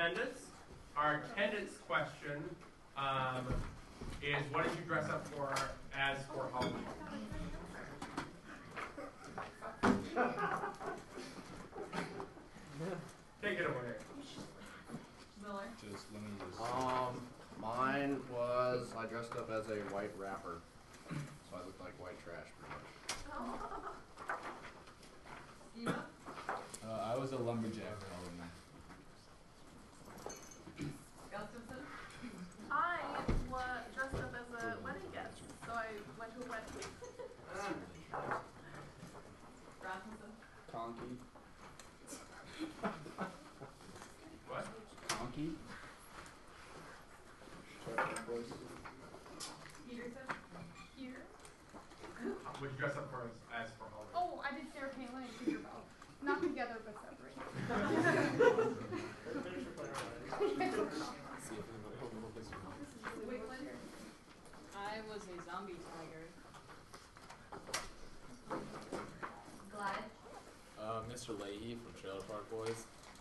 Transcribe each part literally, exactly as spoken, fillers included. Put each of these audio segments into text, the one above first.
attendance. Our attendance question um, is, what did you dress up for as for Halloween? Take it away. Miller. Just let me just. Um, mine was I dressed up as a white rapper, so I looked like white trash pretty much. Eva. Uh, I was a lumberjack for Halloween. Gustafson. I was dressed up as a wedding guest, so I went to a wedding. Rasmussen. Conky. What? Conky. Peterson. Here. What did you dress up for as, as for Halloween? Oh, I did Sarah Palin and Tinkerbell. Not together, but separate. Wickland. I was a zombie tiger. Glad. Uh, Mister Leahy from Trailer Park Boys.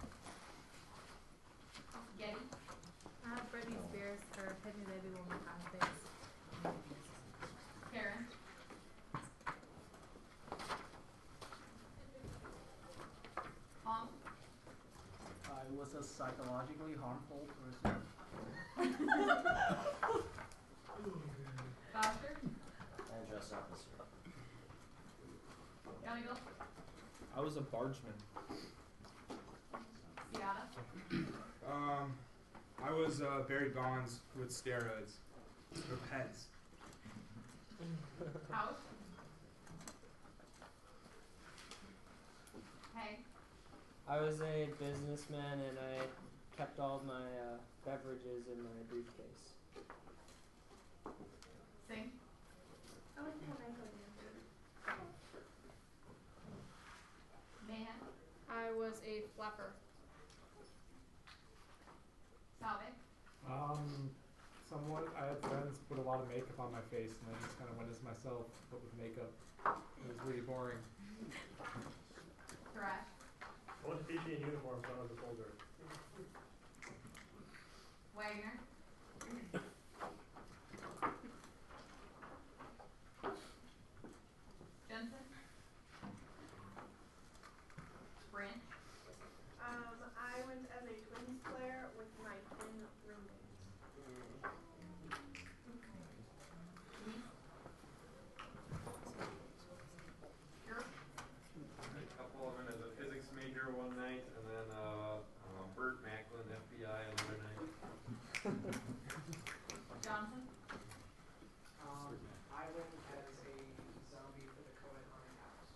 Getty. I have Britney Spears for Hit Me Baby One More Time Face. Karen. Hong. I was a psychologically harmful person. Foster. And dressed up as her. Gallagher. I was a bargeman. Seattle. Um, I was uh, Barry Bonds with steroids. Or pets. House. Hey. I was a businessman and I kept all my uh, beverages in my briefcase. Sing. I like flamenco dancer. Mahan. I was a flapper. Salve. Um, somewhat. I had friends put a lot of makeup on my face, and I just kind of went as myself, but with makeup. It was really boring. Thrash. I went to P T in uniform when I was older. Wagner. Jensen. Branch. Um, I went as a twins player with my twin roommate. A couple of them as a physics major one night, and then uh, uh, Burt Macklin, F B I, another night. Johnson. Um, I went as a zombie for the Cohen Haunted House.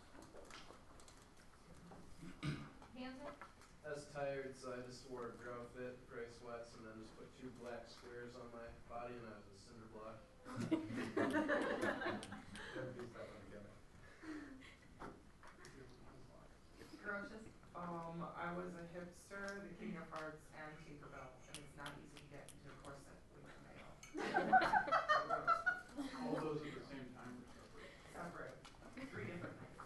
Hanson. I was tired, so I just wore a grow fit, gray sweats, and then just put two black squares on my body, and I was a cinder block. Ferocious. Um, I was a hipster, the King of Hearts, and Tinkerbell, and it's not easy to get into a corset with a male. All those at the same time were separate. Separate. Three different nights.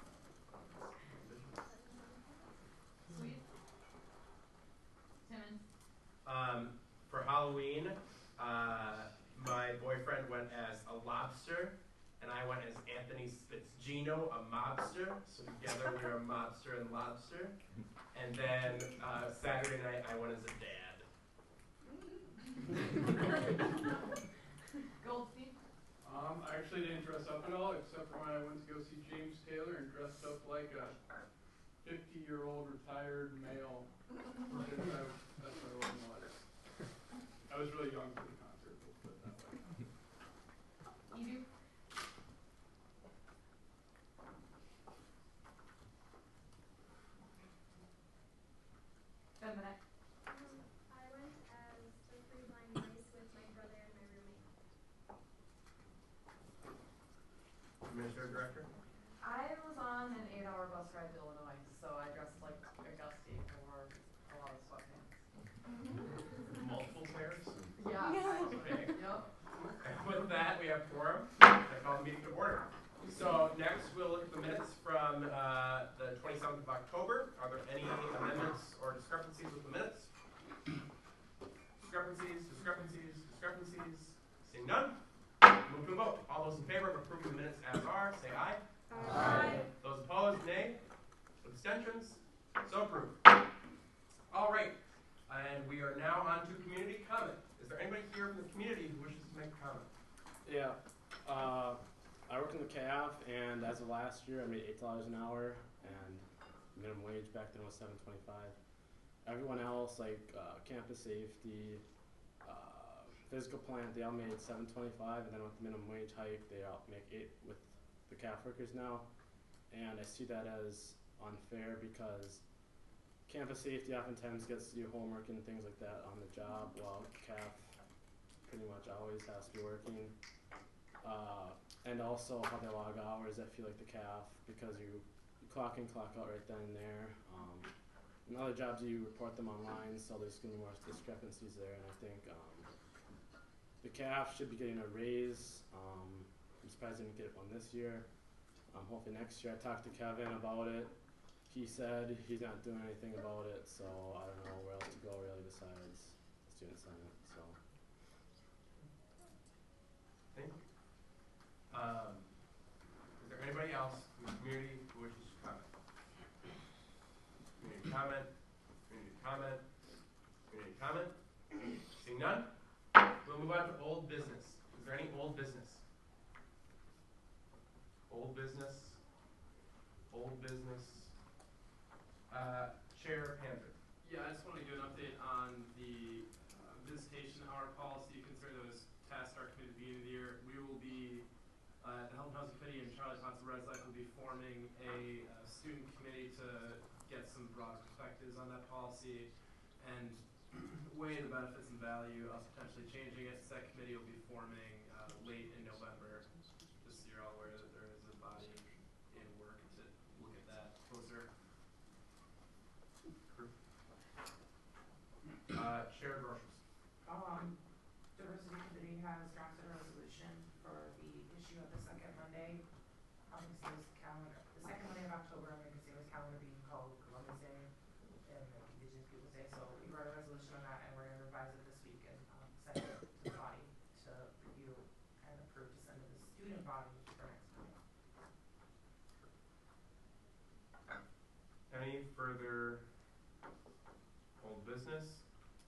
Sweet. Timmons. Um, for Halloween, uh, my boyfriend went as a lobster, and I went as Anthony Spitzgino, a mobster. So together we are mobster and lobster. And then uh, Saturday night I went as a dad. Goldstein. Um, I actually didn't dress up at all, except for when I went to go see James Taylor and dressed up like a fifty-year-old retired male. Because I, that's what I was. I was really young for the concert, let's put it that way. Edu. Benedict. I went as a three blind mice with my brother and my roommate. Administrative Director? I was on an eight-hour bus ride to Illinois, so I dressed like Auguste and wore a lot of sweatpants. Multiple pairs? Yeah. Okay. Yep. And with that, we have quorum. I call the meeting to order. So next we'll look at the minutes from uh, the twenty-seventh of October. Are there any amendments or discrepancies with the minutes? discrepancies, discrepancies? Seeing none, move to a vote. All those in favor of approving the minutes as are, say aye. Aye. Those opposed, nay. Abstentions? So approved. All right, and we are now on to community comment. Is there anybody here from the community who wishes to make a comment? Yeah, uh, I work in the C A F, and as of last year, I made eight dollars an hour, and minimum wage back then was seven twenty-five. Everyone else, like uh, campus safety, uh, physical plant, they all made seven twenty-five, and then with the minimum wage hike, they all make eight with the C A F workers now. And I see that as unfair because campus safety oftentimes gets to do homework and things like that on the job, while C A F pretty much always has to be working. Uh, and also how they log hours, I feel like the C A F, because you, you clock in, clock out right then and there. Um, in other jobs you report them online, so there's going to be more discrepancies there, and I think um, the C A F should be getting a raise. Um, I'm surprised they didn't get one this year. Um, hopefully next year. I talked to Kevin about it. He said he's not doing anything about it, so I don't know where else to go really besides the student senate. So. Thank you. Um, is there anybody else in the community who wishes to comment? Community comment, community comment, community comment. Seeing none, we'll move on to old business. Is there any old business? Old business, old business. Uh, Chair Panther. Yeah, I just want to give an update on the uh, visitation hour policy concern that was tasked our committee at the beginning of the year. We will be, uh, the Health and Housing Committee and Charlie Thompson Res Life will be forming a uh, student committee to get some broad perspectives on that policy and weigh the benefits and value of potentially changing it. So that committee will be forming uh, late in November. Just so you're all aware that there is a body in work to look at that closer. Uh, Chair Groshans. Um, diversity committee has drafted a resolution for the issue of the second Monday, Columbus Day's calendar, the second Monday of October, American Sailors calendar being called Columbus Day and like Indigenous Peoples Day. So we wrote a resolution on that, and we're going to revise it this week and um, send it to the body to review and approve to send to the student body for next month. Any further old business?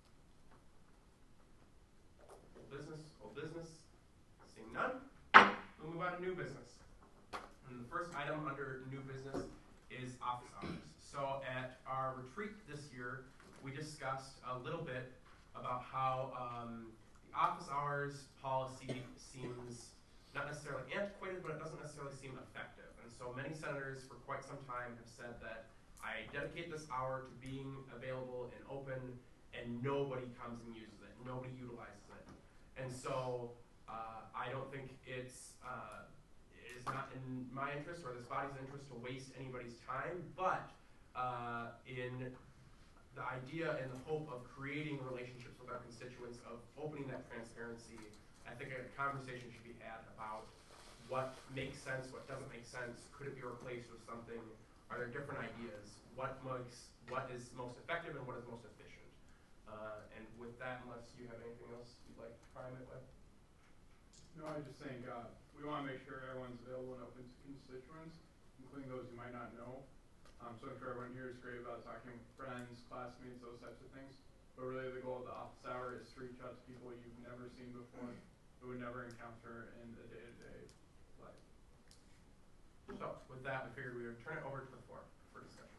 Old business, old business. Seeing none, we'll move on to new business. And the first item under new business is office hours. So at our retreat this year, we discussed a little bit about how um, the office hours policy seems not necessarily antiquated, but it doesn't necessarily seem effective. And so many senators for quite some time have said that I dedicate this hour to being available and open, and nobody comes and uses it. Nobody utilizes it. And so uh, I don't think it's uh, it is not in my interest or this body's interest to waste anybody's time, but uh, in the idea and the hope of creating relationships with our constituents, of opening that transparency, I think a conversation should be had about what makes sense, what doesn't make sense, could it be replaced with something, are there different ideas, what makes, what is most effective and what is most efficient. Uh, and with that, unless you have anything else you'd like to prime it with? No, I just think uh, we want to make sure everyone's available and open to constituents, including those you might not know. Um, so I'm sure everyone here is great about talking with friends, classmates, those types of things. But really the goal of the office hour is to reach out to people you've never seen before, who would never encounter in the day-to-day life. So with that, we figured we would turn it over to the floor for discussion.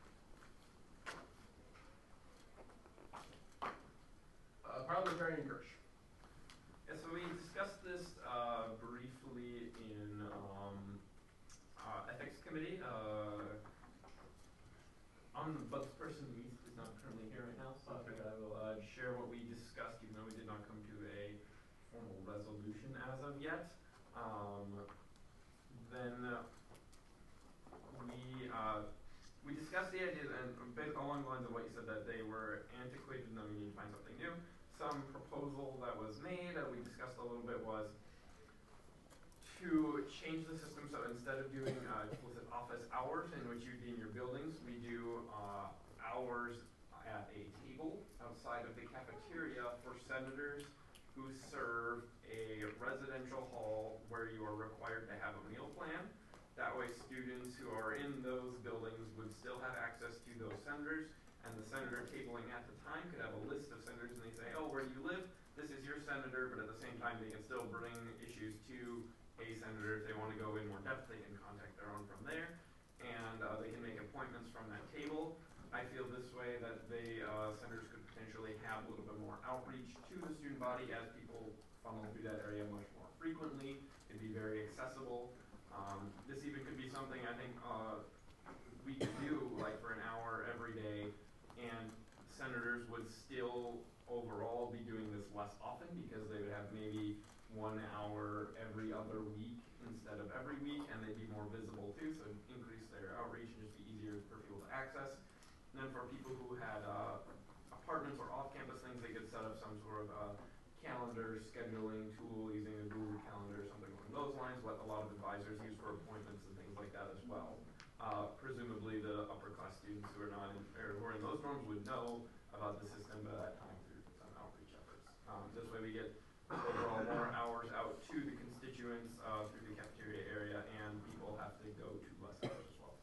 Uh, Parliamentarian Gersh. Yeah, so we discussed this uh, briefly in um, uh, ethics committee. Uh, ombudsperson Meese is not currently here right now, so I I will uh, share what we discussed, even though we did not come to a formal resolution as of yet. Um, then uh, we uh, we discussed the idea, and based along the lines of what you said, that they were antiquated and that we need to find something new. Some proposal that was made that we discussed a little bit was to change the system, so instead of doing uh, explicit office hours in which you'd be in your buildings, we do uh, hours at a table outside of the cafeteria for seven senators who serve a residential hall where you are required to have a meal plan. That way students who are in those buildings would still have access to those senators, and the senator tabling at the time could have a list of senators, and they say, oh, where do you live? This is your senator, but at the same time they can still bring issues to a senator. If they want to go in more depth, they can contact their own from there, and uh, they can make appointments from that table. I feel this way that the uh, senators could potentially have a little bit more outreach to the student body as people funnel through that area much more frequently. It'd be very accessible. Um, this even could be something I think uh, we could do like for an hour every day, and senators would still overall be doing this less often because they would have maybe one hour every other week instead of every week, and they'd be more visible too, so it'd increase their outreach and just be easier for people to access. And then for people who had uh, apartments or off-campus things, they could set up some sort of uh, calendar scheduling tool using a Google Calendar or something along those lines, what a lot of advisors use for appointments and things like that as well. Uh, presumably the upper class students who are not in, or who are in those dorms would know about the system by that time through some outreach efforts. Um, this way we get overall more hours out to the constituents uh, through the cafeteria area, and people have to go to less hours as well.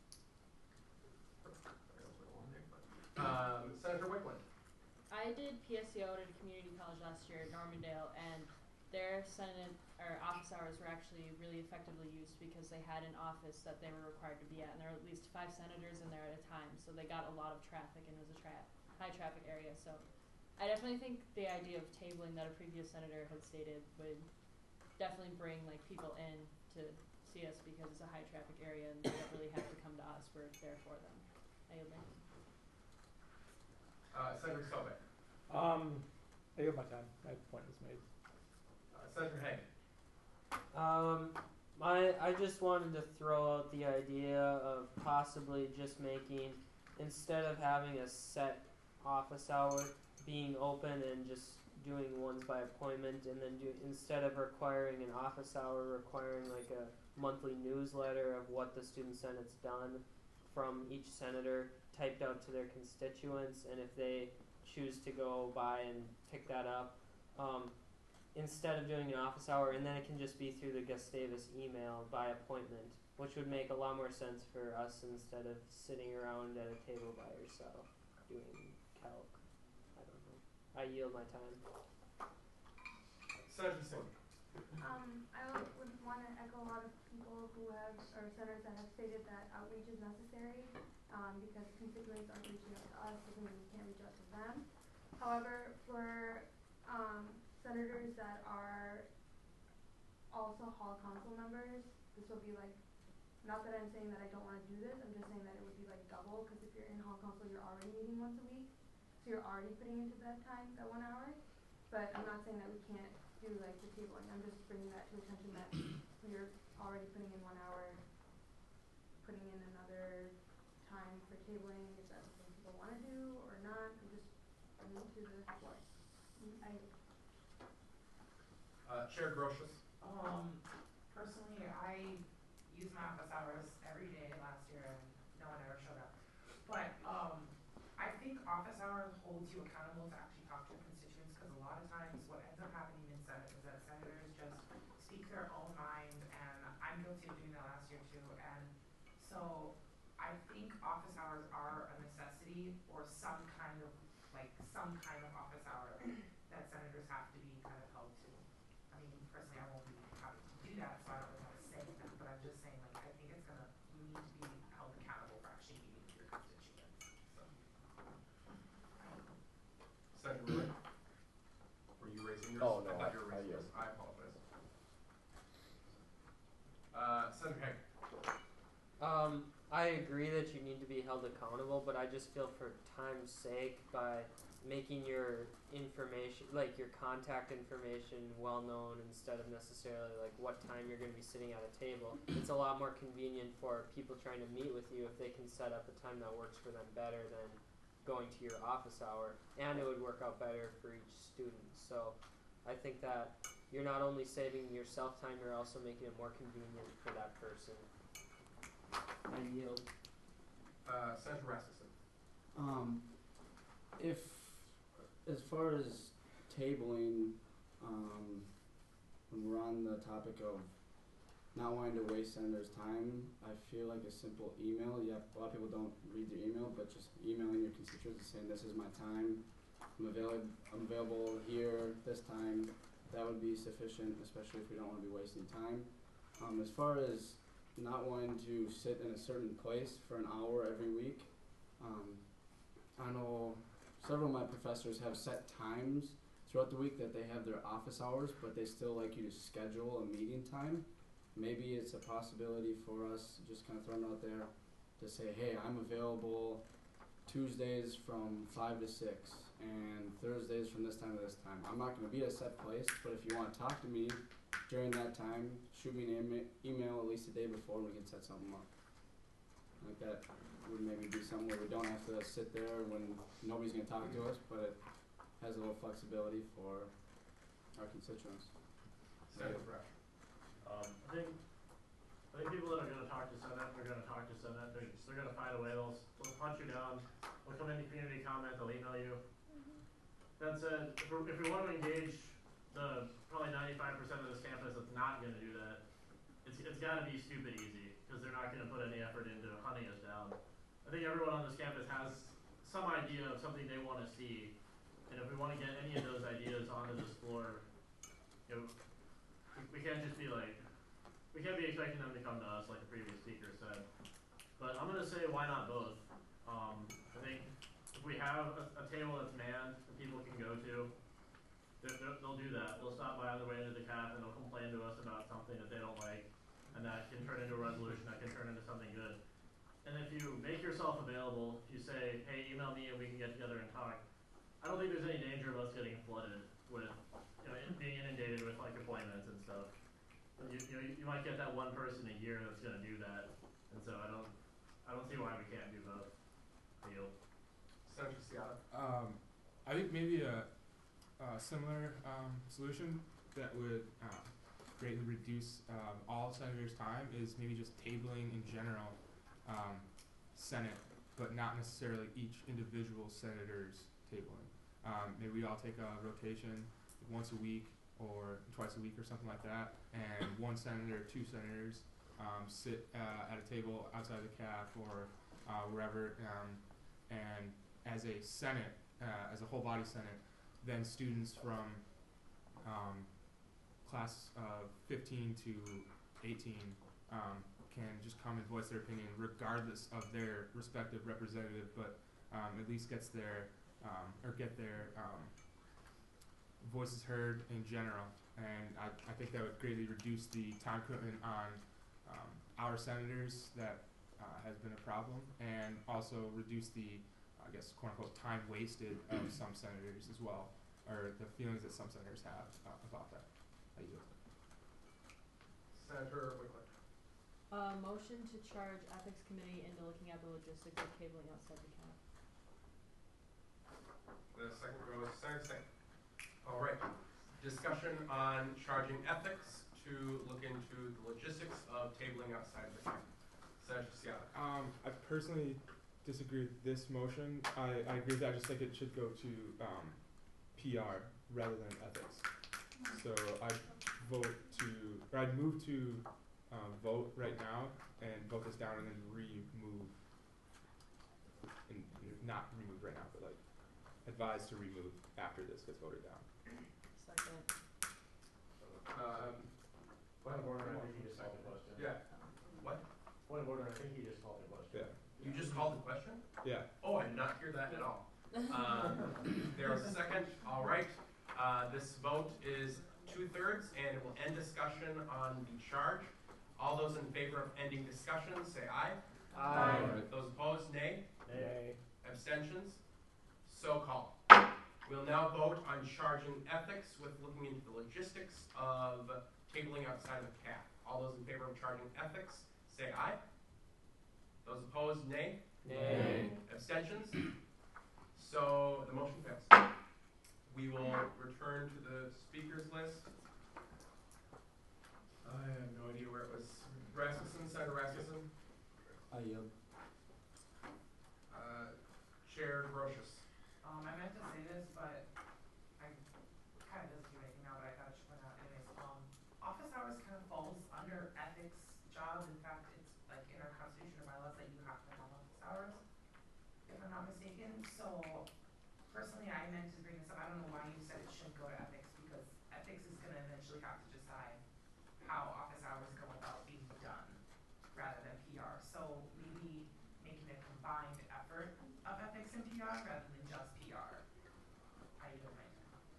Um, Senator Wickland. I did P S E O at a community college last year at Normandale, and their senate or office hours were actually really effectively used because they had an office that they were required to be at, and there were at least five senators in there at a time, so they got a lot of traffic, and it was a tra- high traffic area. So I definitely think the idea of tabling that a previous senator had stated would definitely bring like people in to see us because it's a high traffic area, and they don't really have to come to us. We're there for them. I yield my time. Uh, Senator Sobek. Um, I yield my time. My point was made. Uh, Senator Haig. Um, I I just wanted to throw out the idea of possibly just making, instead of having a set office hour, being open and just doing ones by appointment, and then do instead of requiring an office hour, requiring like a monthly newsletter of what the student senate's done from each senator typed out to their constituents, and if they choose to go by and pick that up, um, instead of doing an office hour, and then it can just be through the Gustavus email by appointment, which would make a lot more sense for us instead of sitting around at a table by yourself doing calc. I don't know. I yield my time. Senator Singh. Um, I would want to echo a lot of people who have, or senators that have stated that outreach is necessary, um, because constituents aren't reaching out to us, doesn't mean we can't reach out to them. However, for um, senators that are also hall council members, this will be like, not that I'm saying that I don't want to do this, I'm just saying that it would be like double, because if you're in hall council, you're already meeting once a week, so you're already putting into that time, that one hour. But I'm not saying that we can't do like the tabling, I'm just bringing that to attention that we're already putting in one hour, putting in another time for tabling, if that's something people want to do or not. I'm just bringing it to the floor. I, Uh, Chair Grotius. Um, personally, I used my office hours every day last year and no one ever showed up. But, um, I think office hours holds you accountable to actually talk to your constituents, because a lot of times what ends up happening in Senate is that senators just speak their own mind, and I'm guilty of doing that last year too. And so I think office hours are a necessity, or some kind of, like, some kind of office hour that senators have to be kind of held to. I mean, personally, I won't be having to do that, so I don't really want to say that, but I'm just saying, like, I think it's gonna, you need to be held accountable for actually meeting with your constituents, so. Senator Rubin. Were you raising yours? Oh, no, I thought I- you were I raising yours. yield. I apologize. Uh, Senator Haig. Um, I agree that you need to be held accountable, but I just feel for time's sake, by making your information, like your contact information, well known instead of necessarily like what time you're going to be sitting at a table, it's a lot more convenient for people trying to meet with you if they can set up a time that works for them better than going to your office hour, and it would work out better for each student. So I think that you're not only saving yourself time, you're also making it more convenient for that person. I yield. Uh, Senator Rasmussen. Um, if, as far as tabling, um, when we're on the topic of not wanting to waste senators' time, I feel like a simple email, yeah, a lot of people don't read their email, but just emailing your constituents and saying, this is my time, I'm available, I'm available here, this time, that would be sufficient, especially if we don't want to be wasting time. Um, as far as not wanting to sit in a certain place for an hour every week, um, I know several of my professors have set times throughout the week that they have their office hours, but they still like you to schedule a meeting time. Maybe it's a possibility for us, just kind of throwing it out there, to say, hey, I'm available Tuesdays from five to six and Thursdays from this time to this time. I'm not going to be at a set place, but if you want to talk to me during that time, shoot me an ema- email at least a day before and we can set something up. Like that would maybe be something where we don't have to sit there when nobody's going to talk to us, but it has a little flexibility for our constituents. Senator Brown. Um, I think, I think people that are gonna talk to Senate, are gonna talk to Senate, they're, they're gonna find a way, they'll, they'll punch you down, they'll come into community comment, they'll email you. That said, if, we're, if we wanna engage the probably ninety-five percent of this campus that's not gonna do that, it's, it's gotta be stupid easy, cause they're not gonna put any effort into hunting us down. I think everyone on this campus has some idea of something they wanna see, and if we wanna get any of those ideas onto this floor, you know, we, we can't just be like, we can't be expecting them to come to us like the previous speaker said. But I'm gonna say why not both? Um, I think if we have a, a table that's manned that people can go to, they're, they're, they'll do that. They'll stop by on their way into the C A F and they'll complain to us about something that they don't like, and that can turn into a resolution, that can turn into something good. And if you make yourself available, if you say, hey, email me and we can get together and talk, I don't think there's any danger of us getting flooded with, you know, being inundated with like appointments and stuff. You, you know, you might get that one person a year that's going to do that, and so I don't, I don't see why we can't do both. Deal. Senator Seattle. Um, I think maybe a, a similar um, solution that would uh, greatly reduce um, all senators' time is maybe just tabling in general um, Senate, but not necessarily each individual senator's tabling. Um, maybe we all take a rotation once a week or twice a week or something like that, and one senator, two senators um, sit uh, at a table outside the C A F or uh, wherever, um, and as a Senate, uh, as a whole body Senate, then students from um, class of fifteen to eighteen um, can just come and voice their opinion regardless of their respective representative, but um, at least gets their, um, or get their um, voices heard in general, and I, I think that would greatly reduce the time commitment on um, our senators that uh, has been a problem, and also reduce the, I guess, quote unquote, time wasted of some senators as well, or the feelings that some senators have uh, about that. I yield. Senator Wickler. Uh, motion to charge ethics committee into looking at the logistics of cabling outside the C A F. The second goes Senator Singh. All right, discussion on charging ethics to look into the logistics of tabling outside of the camp. Senator Seattle. Um, I personally disagree with this motion. I, I agree with that. I just think it should go to um, P R rather than ethics. So I'd vote to, or I'd move to um, vote right now and vote this down and then remove, and not remove right now, but like advise to remove after this gets voted down. Second. Um, Point of order, I think he just called the question. Yeah. What? Point of order, I think he just called the question. Yeah. You just called the question? Yeah. Oh, I did not hear that at all. Um, there is a second. All right. Uh, this vote is two-thirds, and it will end discussion on the charge. All those in favor of ending discussion, say aye. Aye. Aye. Those opposed, nay. Nay. Abstentions? So called. We'll now vote on charging ethics with looking into the logistics of tabling outside of the C A F. All those in favor of charging ethics, say aye. Those opposed, nay. Nay. Abstentions? So the motion fails. We will return to the speakers list. I have no idea where it was. Rasmussen, Senator Rasmussen. I yield. Uh, Chair Grocius. Um, I meant to say this, but I allowed, in fact, it's like in our constitution or bylaws that you have to have office hours, if I'm not mistaken, so personally, I meant to bring this up, I don't know why you said it should go to ethics, because ethics is gonna eventually have to decide how office hours go about being done, rather than P R, so maybe making a combined effort of ethics and P R rather than just P R. I don't mind.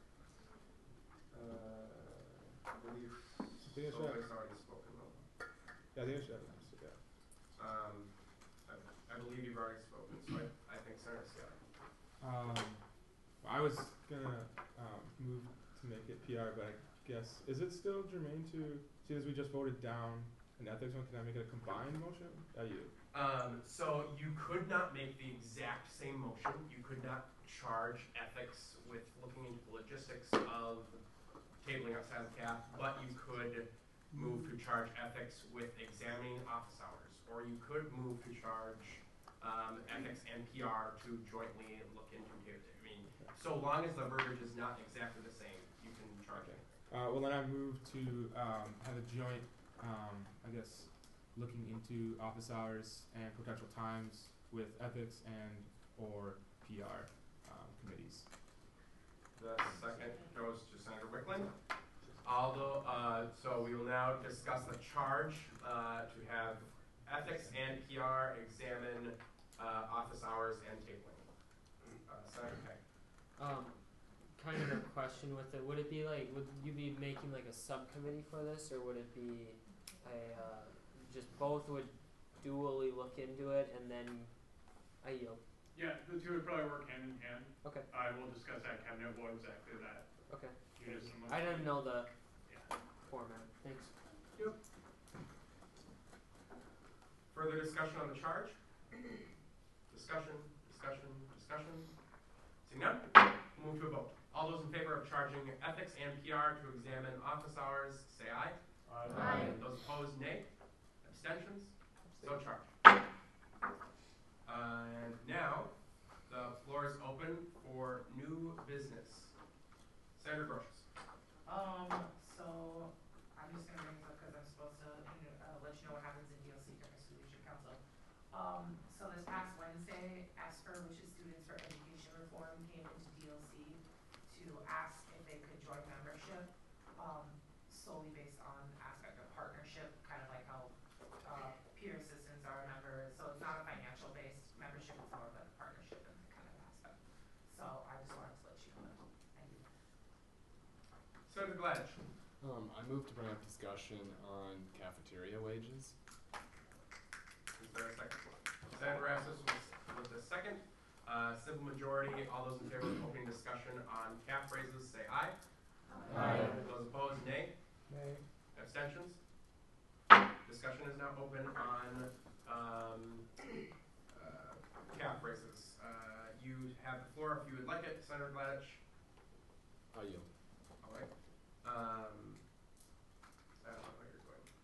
Uh, I believe I think I should Solar's have, already spoken though. yeah, I think I should have asked it, yeah. Um, I, I believe you've already spoken, so I, I think Senator Scott. Um, I was gonna um, move to make it P R, but I guess, is it still germane to, seeing as we just voted down an ethics one, can I make it a combined motion? Uh, you. Um, so you could not make the exact same motion. You could not charge ethics with looking into the logistics of tabling outside the cap, but you could move to charge ethics with examining office hours, or you could move to charge um, ethics and P R to jointly look into it. I mean, so long as the verbiage is not exactly the same, you can charge it. Uh, well, then I move to um, have a joint, um, I guess, looking into office hours and potential times with ethics and or P R um, committees. The second goes to Senator Wickland. Although, uh, so we will now discuss the charge uh, to have ethics and P R examine uh, office hours and tabling. Uh, Senator Peck. Um, kind of a question with it. Would it be like, would you be making like a subcommittee for this, or would it be a, uh, just both would dually look into it and then I yield? Yeah, the two would probably work hand in hand. Okay. I will discuss that cabinet, what exactly that. Okay. You just I didn't know the Yeah. format. Thanks. Yep. Further discussion on the charge? Discussion, discussion, discussion. Seeing none, move to a vote. All those in favor of charging ethics and P R to examine office hours, say aye. Aye. Aye. Those opposed, nay. Abstentions? So charged. Uh, and now, the floor is open for new business. Senator Groshans. Um, so, I'm just gonna bring this up because I'm supposed to, you know, uh, let you know what happens in D L C during Leadership Council. Um, so this past Wednesday, ASPER, which is Students for Education Reform, came into D L C to ask if they could join membership, um, solely based on aspect of partnership, kind of like how, uh, peer assistants are a member, so it's not a financial based membership, it's more of a partnership and kind of aspect. So I just wanted to let you know that. Thank you. Senator Gladich. Um, I move to bring up discussion on cafeteria wages. Is there a second? Senator Rasmus was, was the second. Uh, simple majority. All those in favor of opening discussion on cap raises, say aye. Aye. Those opposed, nay. Nay. Abstentions? Discussion is now open on um, uh, cap raises. Uh, you have the floor if you would like it, Senator Gladich. I yield. All right. Um, I don't know where you're going.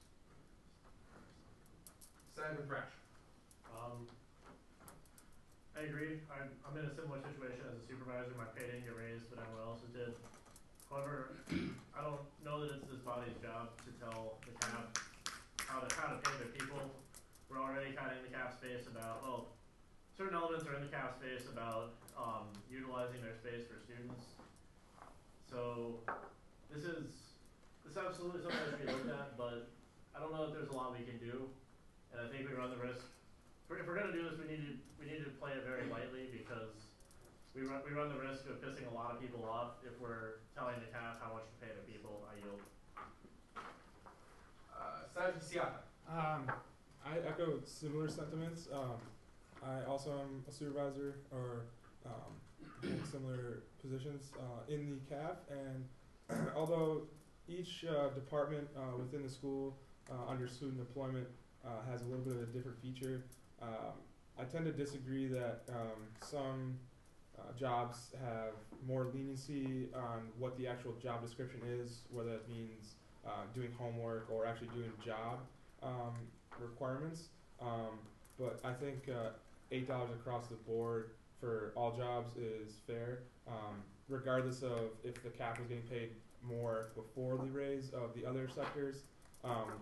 Senator Thrash. Um, I agree. I'm, I'm in a similar situation as a supervisor. My pay didn't get raised, but everyone else's did. However, I don't know that it's this body's job to tell the C A B how to, how to pay their people. We're already kind of in the C A B space about, well, certain elements are in the C A B space about um, utilizing their space for students. So this is, this is absolutely something that should be looked at, but I don't know if there's a lot we can do. And I think we run the risk, if we're, if we're gonna do this, we need to, we need to play it very lightly because we run, we run the risk of pissing a lot of people off if we're telling the C A B how much to pay their people. I yield. Uh, Senator Siaka. Um, I echo similar sentiments. Um, I also am a supervisor or um, in similar positions uh, in the C A B, and although each uh, department uh, within the school uh, under student employment uh, has a little bit of a different feature, um, I tend to disagree that um, some uh, jobs have more leniency on what the actual job description is, whether it means uh, doing homework or actually doing job um, requirements. Um, but I think uh, eight dollars across the board for all jobs is fair, um, regardless of if the C A P was getting paid more before the raise of the other sectors. Um,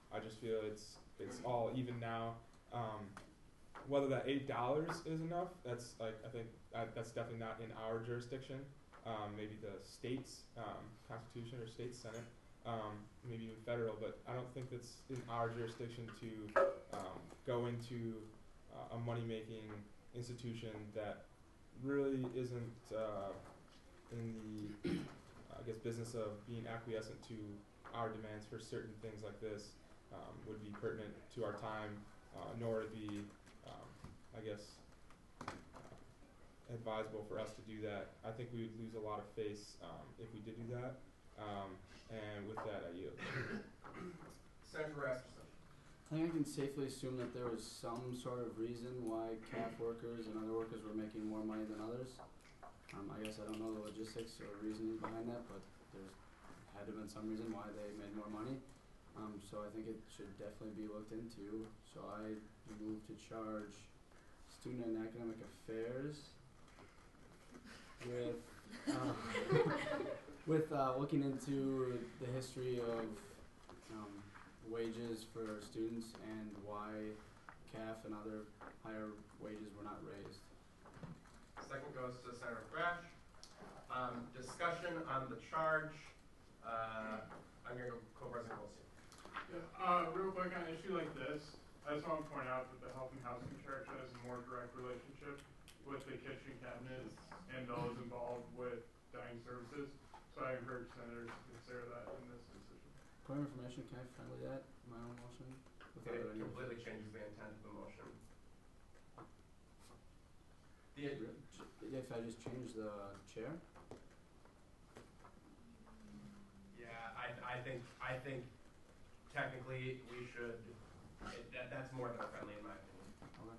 I just feel it's it's all even now. Um, whether that eight dollars is enough, that's like I think uh, that's definitely not in our jurisdiction. Um, maybe the state's um, constitution or state senate, um, maybe even federal, but I don't think that's in our jurisdiction to um, go into uh, a money-making institution that really isn't uh, in the, I guess, business of being acquiescent to our demands for certain things like this. Um, would be pertinent to our time, uh, nor would it be, um, I guess, uh, advisable for us to do that. I think we would lose a lot of face um, if we did do that. Um, and with that, I yield. Senator Rasmussen. I think I can safely assume that there was some sort of reason why C A F workers and other workers were making more money than others. Um, I guess I don't know the logistics or reasoning behind that, but there's had to have been some reason why they made more money. Um, so I think it should definitely be looked into. So I move to charge student and academic affairs with uh, with uh, looking into the history of um, wages for students and why C A F and other higher wages were not raised. Second goes to Senator Thrash. Um, discussion on the charge. Uh, I'm going to go Co-President Golstein. Yeah, uh, real quick on an issue like this, I just want to point out that the Health and Housing Charge has a more direct relationship with the kitchen cabinets and those involved with dining services. So I encourage senators to consider that in this decision. Point of information, can I friendly that in my own motion? Okay, it completely changes the intent of the motion. The If I just change the chair? Yeah, I, I think, I think technically we should, it, that, that's more than friendly in my opinion. Okay.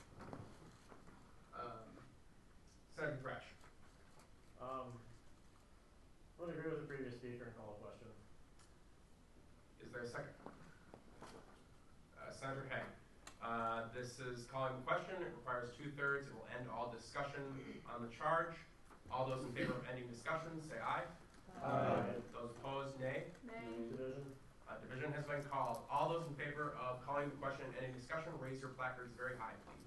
Um, Senator Thrash. Um, I would agree with the previous speaker and call a question. Is there a second? Uh, Senator Haig. Uh, this is calling the question. It requires two-thirds. It will end all discussion on the charge. All those in favor of ending discussion, say aye. Aye. Those opposed, nay. Nay. Division. Uh, division has been called. All those in favor of calling the question and ending discussion, raise your placards very high, please.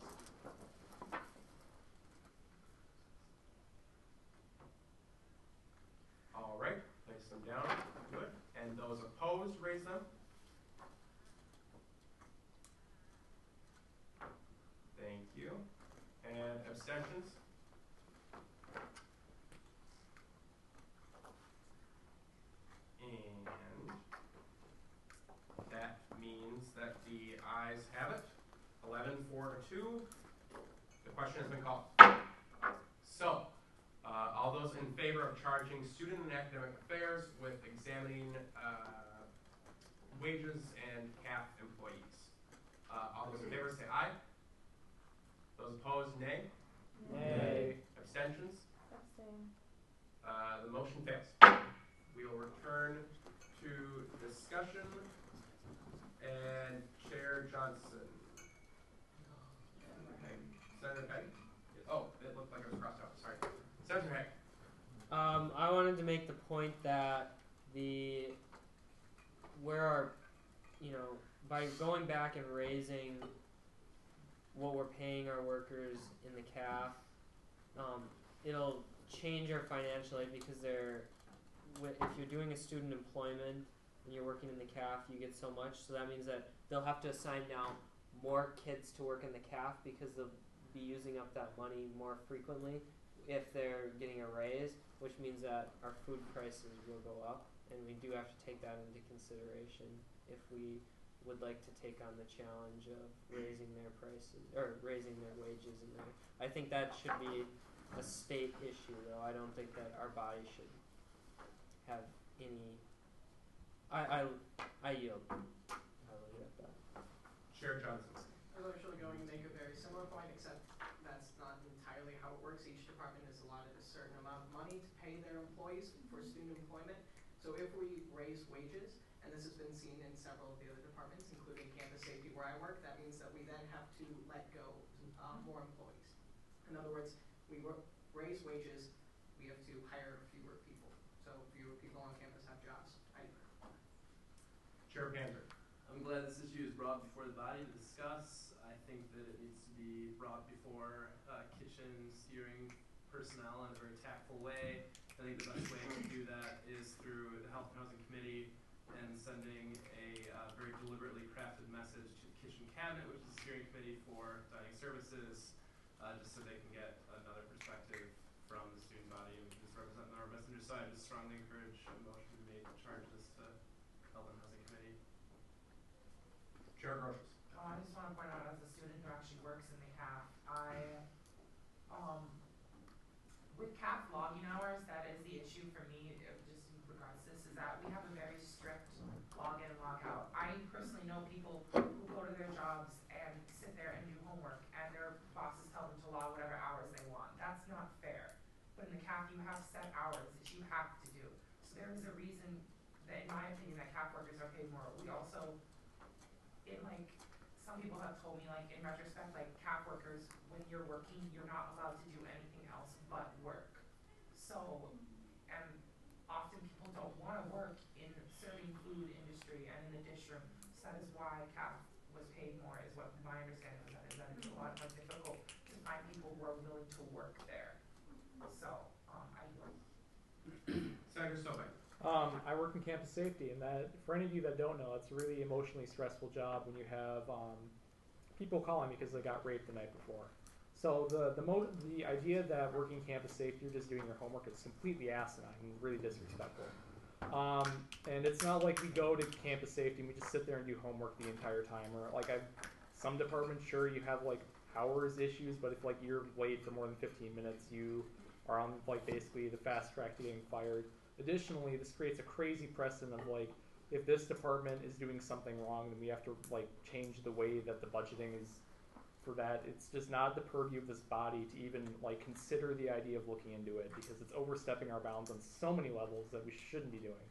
All right, place them down. Good. And those opposed, raise them. Thank you. And abstentions? And that means that the ayes have it. eleven, four to two. The question has been called. So, uh, all those in favor of charging student and academic affairs with examining uh, wages and C A F employees. Uh, all those in favor say aye. Those opposed, nay. Nay. Abstentions? Abstain. Uh, the motion fails. We will return to discussion. And Chair Johnson. Okay. Senator Petty? Oh, it looked like it was crossed out. Sorry. Senator Haig. Um, I wanted to make the point that the where our, you know, by going back and raising what we're paying our workers in the C A F, um, it'll change our financial aid because they're, if you're doing a student employment and you're working in the C A F, you get so much. So that means that they'll have to assign now more kids to work in the C A F because they'll be using up that money more frequently if they're getting a raise, which means that our food prices will go up, and we do have to take that into consideration if we would like to take on the challenge of raising their prices or raising their wages in there. I think that should be a state issue, though. I don't think that our body should have any. I I I yield. I will leave it at that. Chair Johnson. I was actually going to make a very similar point, except that's not entirely how it works. Each department is allotted a certain amount of money to pay their employees for student employment. So if we raise wages, and this has been seen in several of the other departments, including campus safety where I work, that means that we then have to let go uh, more employees. In other words, we raise wages, we have to hire fewer people. So fewer people on campus have jobs. I Chair Panzer. I'm I'm glad this issue is brought before the body to discuss. I think that it needs to be brought before uh, kitchen steering personnel in a very tactful way. I think the best way to do that is through the Health and Housing Committee and sending a uh, very deliberately crafted message to the kitchen cabinet, which is the steering committee for dining services, uh, just so they can get another perspective from the student body and just represent our best interest. So I just strongly encourage a motion to be made to charge this to Health and Housing Committee. Chair Groshus. Oh, I just want to point out, as a student who actually works in the C A F, I, um, with C A F logging hours, that is the issue for me, uh, just in regards to this, is that we have a very strict log in and log out. I personally know people who go to their jobs and sit there and do homework, and their bosses tell them to log whatever hours they want. That's not fair. But in the C A F, you have set hours that you have to do. So there is a reason that, in my opinion, that C A F workers are paid more. We also, in like, some people have told me, like, in retrospect, like, C A F workers, when you're working, you're not allowed to do anything else but work. So, and often people don't want to work in serving food industry and in the dish room. So that is why C A F was paid more, is what my understanding of that is, that it's a lot more difficult to find people who are willing to work there. So, um, I yield. Senator Sobek. Um, I work in campus safety, and that, for any of you that don't know, it's a really emotionally stressful job when you have um, people calling because they got raped the night before. So the the mo- the idea that working campus safety, you're just doing your homework, is completely asinine and really disrespectful. Um, and it's not like we go to campus safety and we just sit there and do homework the entire time. Or like I, some departments, sure, you have like hours issues, but if like you're late for more than fifteen minutes, you are on like basically the fast track to getting fired. Additionally, this creates a crazy precedent of like, if this department is doing something wrong, then we have to like change the way that the budgeting is for that. It's just not the purview of this body to even like consider the idea of looking into it, because it's overstepping our bounds on so many levels that we shouldn't be doing.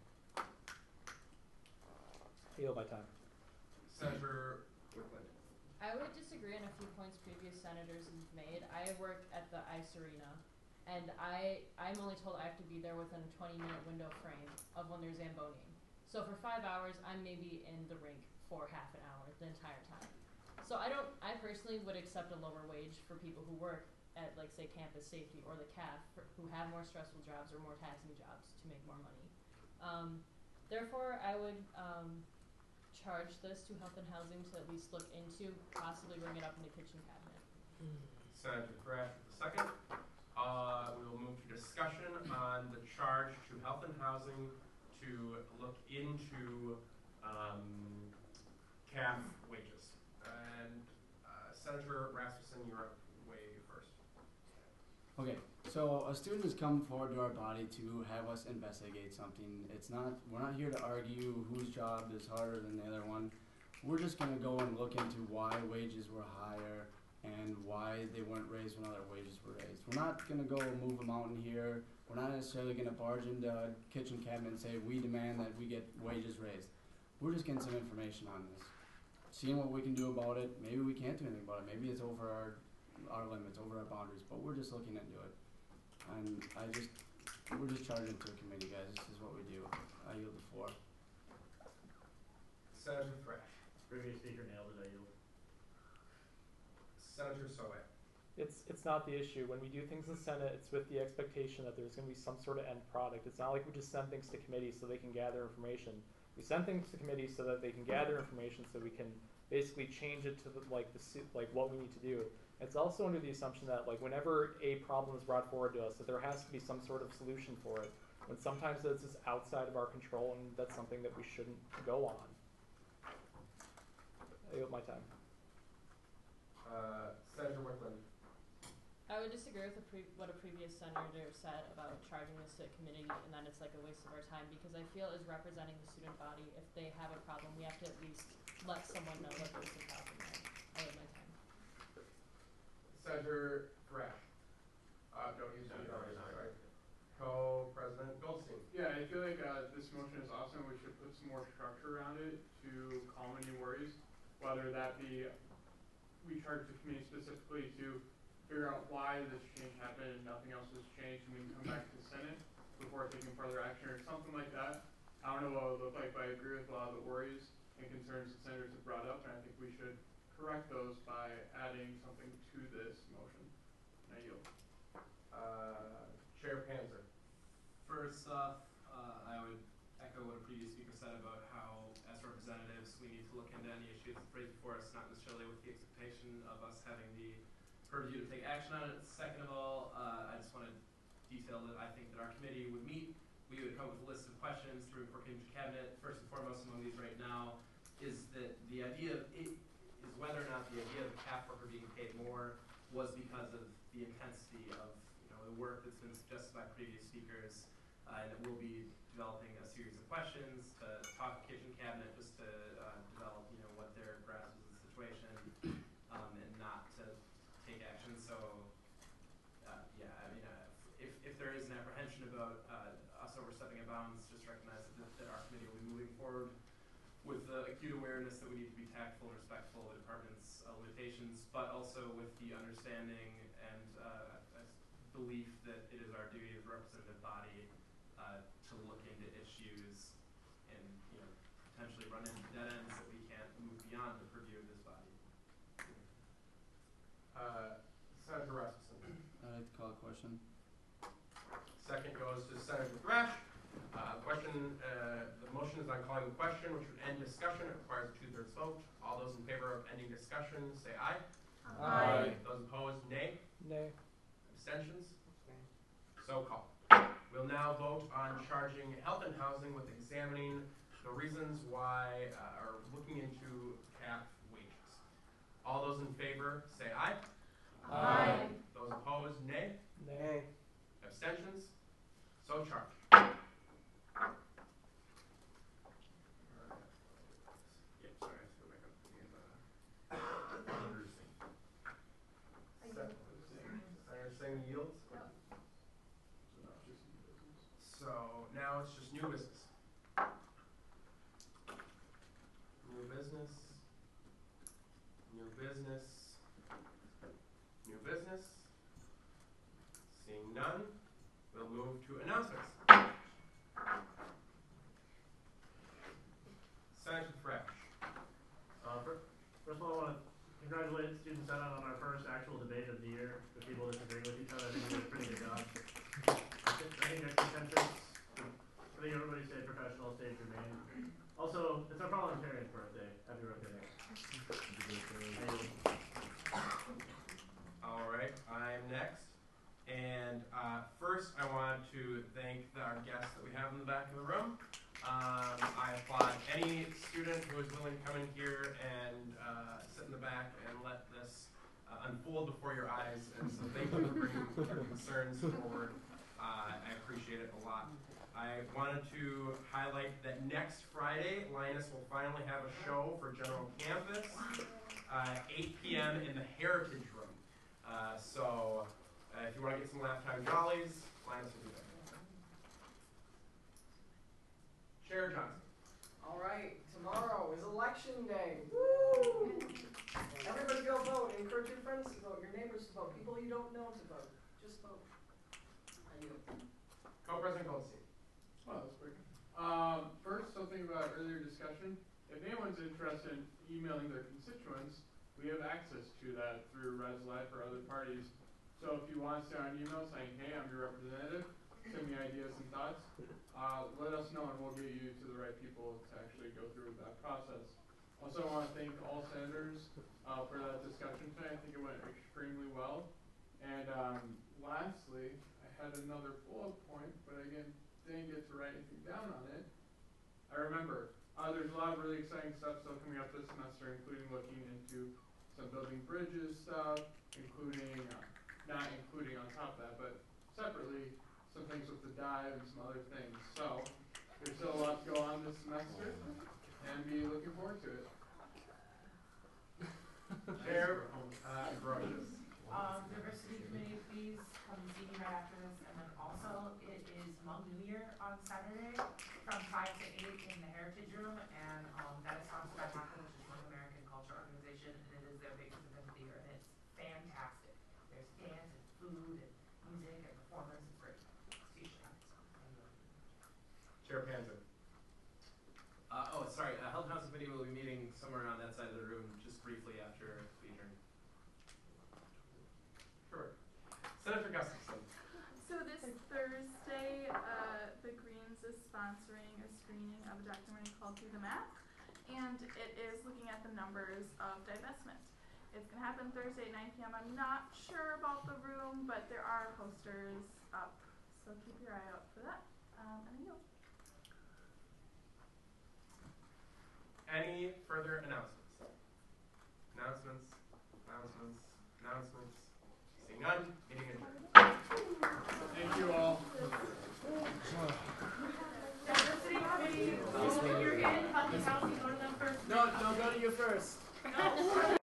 I yield my time. Senator Wickland. I would disagree on a few points previous senators have made. I work at the ICE arena, and I, I'm only told I have to be there within a twenty minute window frame of when there's Zamboning. So for five hours, I'm maybe in the rink for half an hour the entire time. So I don't, I personally would accept a lower wage for people who work at, like, say, campus safety or the C A F, for, who have more stressful jobs or more taxing jobs to make more money. Um, therefore, I would um, charge this to Health and Housing to at least look into, possibly bring it up in the kitchen cabinet. Senator Thrash, the second. Uh, we will move to discussion on the charge to Health and Housing to look into um, C A F wages. And uh, Senator Rasmussen, you're up way first. Okay, so a student has come forward to our body to have us investigate something. It's not, we're not here to argue whose job is harder than the other one. We're just gonna go and look into why wages were higher and why they weren't raised when other wages were raised. We're not gonna go move a mountain here. We're not necessarily gonna barge into a kitchen cabinet and say, we demand that we get wages raised. We're just getting some information on this. Seeing what we can do about it. Maybe we can't do anything about it. Maybe it's over our our limits, over our boundaries, but we're just looking into it. And I just, we're just charging to a committee, guys. This is what we do. I yield the floor. Senator Thrash. Previous speaker nailed it, I yield. Senator Soe. It's it's not the issue. When we do things in the Senate, it's with the expectation that there's going to be some sort of end product. It's not like we just send things to committees so they can gather information. We send things to committees so that they can gather information, so we can basically change it to the, like the like what we need to do. It's also under the assumption that like whenever a problem is brought forward to us, that there has to be some sort of solution for it. When sometimes this is outside of our control, and that's something that we shouldn't go on. I yield my time. Uh, Senator Wickland. I would disagree with the pre- what a previous senator said about charging this to a committee and that it's like a waste of our time, because I feel as representing the student body, if they have a problem, we have to at least let someone know that there's a problem there. I have my time. Senator Thrash. Uh, don't use your already, sorry. Co-President Goldstein. Yeah, I feel like uh, this motion is awesome. We should put some more structure around it to calm any worries, whether that be we charge the committee specifically to figure out why this change happened and nothing else has changed, and we can come back to the Senate before taking further action or something like that. I don't know what it would look like, but I agree with a lot of the worries. and concerns the senators have brought up, and I think we should correct those by adding something to this motion. And I yield. Uh, Chair Panzer. First off, uh, I would echo what a previous speaker said about how, as representatives, we need to look into any issues raised before us, not necessarily with the expectation of us having the purview to take action on it. Second of all, uh, I just want to detail that I think that our committee would meet. We would come up with a list of questions to report to cabinet. First and foremost among these right now is that the idea of it is whether or not the idea of the C A F worker being paid more was because of the intensity of you know the work that's been suggested by previous speakers, uh, and that we'll be developing a series of questions to talk to kitchen cabinet just to uh, develop you know what their grasp is of the situation, um, and not to take action. So uh, yeah, I mean, uh, if if there is an apprehension about uh, us overstepping a bounds, just recognize that, that our committee will be moving forward with the acute awareness that we need to be tactful and respectful of the department's uh, limitations, but also with the understanding and uh, belief that it is our duty as a representative body uh, to look into issues and you know potentially run into dead ends that we can't move beyond the purview of this body. Uh, Senator Rasmussen. I'd like to call a question. Second goes to Senator Thrash. Uh, question, uh, the motion is on calling the question, which would end discussion. It requires a two-thirds vote. All those in favor of ending discussion, say aye. Aye. Those opposed, nay. Nay. Abstentions? So called. We'll now vote on charging health and housing with examining the reasons why, uh, or looking into C A F wages. All those in favor, say aye. Aye. Those opposed, nay. Nay. Abstentions? So charged. Yeah, sorry, I have to go back up to the agenda. Senator Singh yields. So now it's just new business. New business. New business. New business. Seeing none, we'll move to announcements. Senator Fresh. Uh, fir- first of all, I want to congratulate Student Senate on our first actual debate of the year with people disagreeing with each other. I think we did a pretty good job. I think, I think next contentious. I think everybody stayed professional, stayed germane. Also, it's our parliamentarian's birthday. Happy birthday, Nick. All right, I'm next. And uh, first, I want to thank the, our guests that we have in the back of the room. Um, I applaud any student who is willing to come in here and uh, sit in the back and let this uh, unfold before your eyes. And so thank you for bringing your concerns forward. Uh, I appreciate it a lot. I wanted to highlight that next Friday, Linus will finally have a show for General Campus, uh, eight p m in the Heritage Room. Uh, so uh, if you want to get some laugh time jollies, Linus will be there. Chair Johnson. All right, tomorrow is election day. Woo! Everybody go vote. Encourage your friends to vote, your neighbors to vote, people you don't know to vote. Just vote. I yield. Co-President Goldstein. Oh, that's quick. Um, first, something about earlier discussion. If anyone's interested in emailing their constituents, we have access to that through ResLife or other parties. So if you want to send an email saying, hey, I'm your representative, send me ideas and thoughts, uh, let us know and we'll get you to the right people to actually go through with that process. Also, I want to thank all senators uh, for that discussion today. I think it went extremely well. And um, lastly, I had another bullet point, but again, didn't get to write anything down on it. I remember, uh, there's a lot of really exciting stuff still coming up this semester, including looking into some building bridges stuff, including, uh, not including on top of that, but separately, some things with the dive and some other things. So, there's still a lot to go on this semester, and be looking forward to it. Chair uh, Grotius. Um, diversity committee, please come and see me right after this, and then also it is Hmong New Year on Saturday from five to eight in the Heritage Room, and um, that is sponsored by H A C A, which is Hmong American Culture Organization, and it is their biggest event of the year, and it's fantastic. There's dance and food and music and performance. It's great. See you should Chair Panzer. Uh, oh, sorry. Uh, Health and Housing Committee will be screening of a documentary called Through the Map, and it is looking at the numbers of divestment. It's going to happen Thursday at nine p m I'm not sure about the room, but there are posters up, so keep your eye out for that. Um, and I yield. Any further announcements? Announcements, announcements, announcements. Seeing none, meeting adjourned. Thank you all. Diversity committee, when you're in, Healthy Housing, go to them first. No, no, go to you first. No.